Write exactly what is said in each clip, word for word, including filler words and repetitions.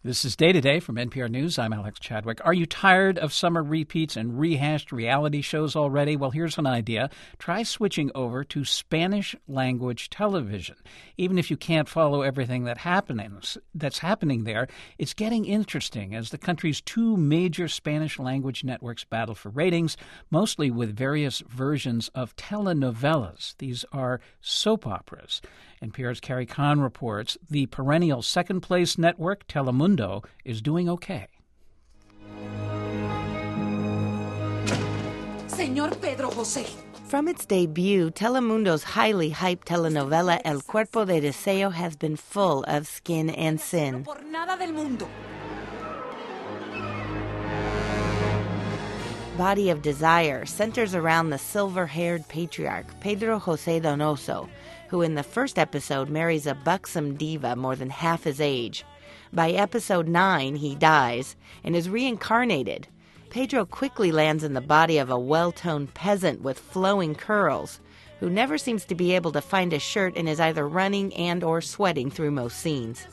This is Day to Day from N P R News. I'm Alex Chadwick. Are you tired of summer repeats and rehashed reality shows already? Well, here's an idea. Try switching over to Spanish-language television. Even if you can't follow everything that happens, that's happening there, it's getting interesting as the country's two major Spanish-language networks battle for ratings, mostly with various versions of telenovelas. These are soap operas. N P R's Carrie Kahn reports the perennial second-place network, Telemundo, is doing okay. Señor Pedro José. From its debut, Telemundo's highly hyped telenovela El Cuerpo de Deseo has been full of skin and sin. Por nada del mundo. Body of Desire centers around the silver-haired patriarch, Pedro José Donoso, who in the first episode marries a buxom diva more than half his age. By episode nine, he dies and is reincarnated. Pedro quickly lands in the body of a well-toned peasant with flowing curls, who never seems to be able to find a shirt and is either running and or sweating through most scenes.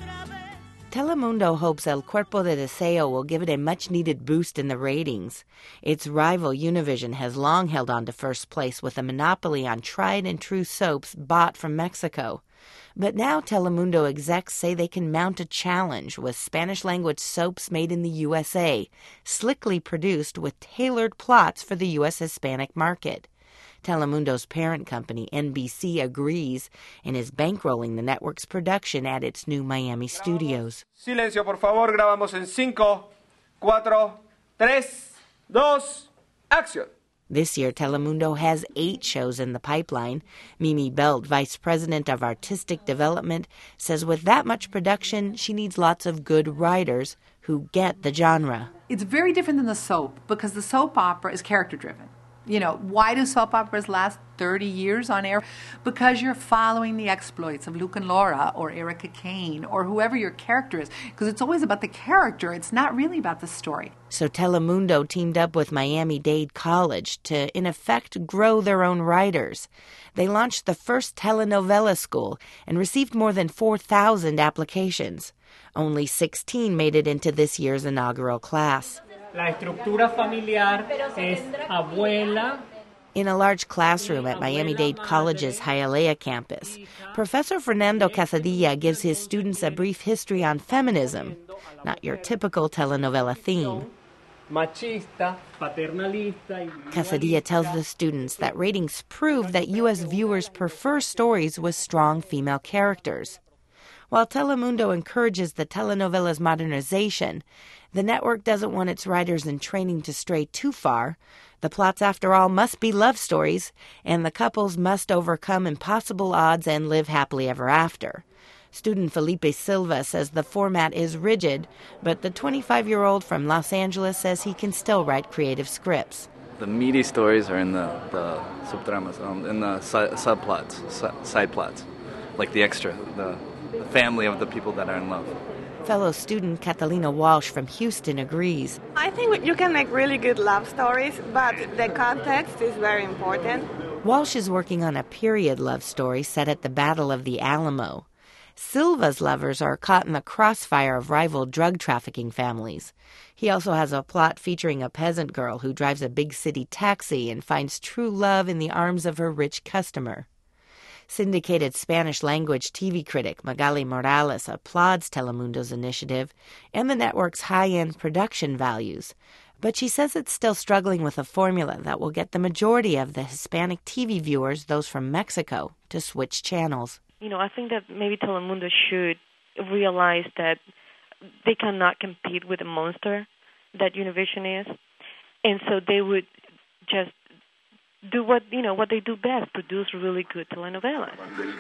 Telemundo hopes El Cuerpo de Deseo will give it a much-needed boost in the ratings. Its rival Univision has long held on to first place with a monopoly on tried-and-true soaps bought from Mexico. But now Telemundo execs say they can mount a challenge with Spanish-language soaps made in the U S A, slickly produced with tailored plots for the U S Hispanic market. Telemundo's parent company, N B C, agrees and is bankrolling the network's production at its new Miami studios. Silencio, por favor. Grabamos en cinco, cuatro, tres, dos, acción. This year, Telemundo has eight shows in the pipeline. Mimi Belt, vice president of artistic development, says with that much production, she needs lots of good writers who get the genre. It's very different than the soap because the soap opera is character-driven. You know, why do soap operas last thirty years on air? Because you're following the exploits of Luke and Laura or Erica Kane or whoever your character is. Because it's always about the character. It's not really about the story. So Telemundo teamed up with Miami-Dade College to, in effect, grow their own writers. They launched the first telenovela school and received more than four thousand applications. Only sixteen made it into this year's inaugural class. La estructura familiar es abuela. In a large classroom at Miami-Dade College's Hialeah campus, Professor Fernando Casadilla gives his students a brief history on feminism, not your typical telenovela theme. Machista, paternalista. Casadilla tells the students that ratings prove that U S viewers prefer stories with strong female characters. While Telemundo encourages the telenovela's modernization, the network doesn't want its writers in training to stray too far. The plots, after all, must be love stories, and the couples must overcome impossible odds and live happily ever after. Student Felipe Silva says the format is rigid, but the twenty-five-year-old from Los Angeles says he can still write creative scripts. The meaty stories are in the, the subtramas, um, in the su- subplots, su- side plots, like the extra, the, the family of the people that are in love. Fellow student Catalina Walsh from Houston agrees. I think you can make really good love stories, but the context is very important. Walsh is working on a period love story set at the Battle of the Alamo. Silva's lovers are caught in the crossfire of rival drug trafficking families. He also has a plot featuring a peasant girl who drives a big city taxi and finds true love in the arms of her rich customer. Syndicated Spanish-language T V critic Magali Morales applauds Telemundo's initiative and the network's high-end production values, but she says it's still struggling with a formula that will get the majority of the Hispanic T V viewers, those from Mexico, to switch channels. You know, I think that maybe Telemundo should realize that they cannot compete with the monster that Univision is, and so they would just do what, you know, what they do best, produce really good telenovelas.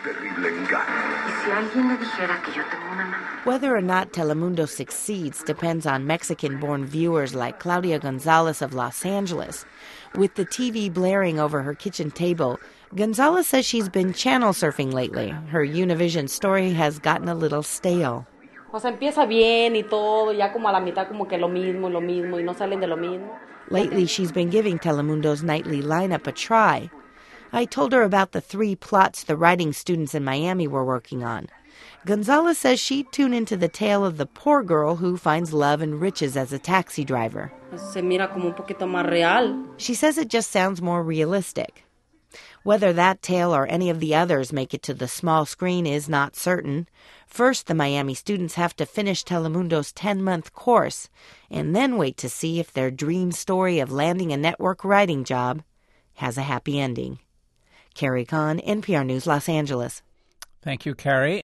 Whether or not Telemundo succeeds depends on Mexican-born viewers like Claudia Gonzalez of Los Angeles. With the T V blaring over her kitchen table, Gonzalez says she's been channel surfing lately. Her Univision story has gotten a little stale. O sea, empieza bien y todo, ya como a la mitad como que lo mismo, lo mismo, y no salen de lo mismo. Lately, she's been giving Telemundo's nightly lineup a try. I told her about the three plots the writing students in Miami were working on. Gonzalez says she'd tune into the tale of the poor girl who finds love and riches as a taxi driver. Se mira como un poquito más real. She says it just sounds more realistic. Whether that tale or any of the others make it to the small screen is not certain. First, the Miami students have to finish Telemundo's ten-month course, and then wait to see if their dream story of landing a network writing job has a happy ending. Carrie Kahn, N P R News, Los Angeles. Thank you, Carrie.